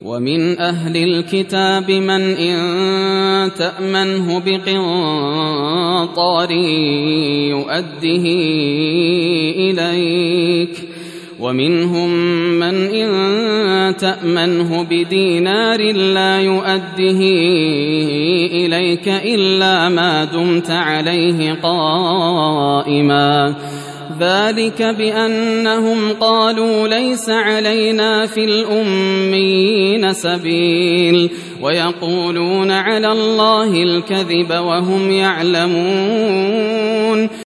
ومن أهل الكتاب من إن تأمنه بقنطار يؤده إليك ومنهم من إن تأمنه بدينار لا يؤده إليك إلا ما دمت عليه قائما ذلك بأنهم قالوا ليس علينا في الأميين سبيل ويقولون على الله الكذب وهم يعلمون